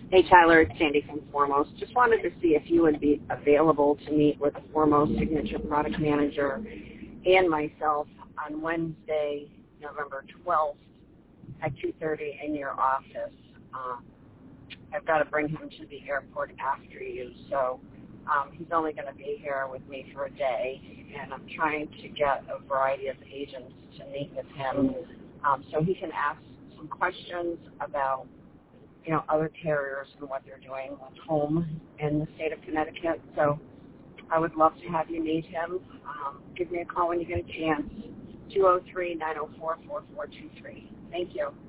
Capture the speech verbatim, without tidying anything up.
Hey, Tyler, it's Sandy from Foremost. Just wanted to see if you would be available to meet with the Foremost Signature Product Manager and myself on Wednesday, November twelfth at two thirty in your office. Um, I've got to bring him to the airport after you, so um, he's only going to be here with me for a day, and I'm trying to get a variety of agents to meet with him um, so he can ask some questions about you know, other carriers and what they're doing with home in the state of Connecticut. So I would love to have you meet him. Um, give me a call when you get a chance, two oh three, nine oh four, four four two three. Thank you.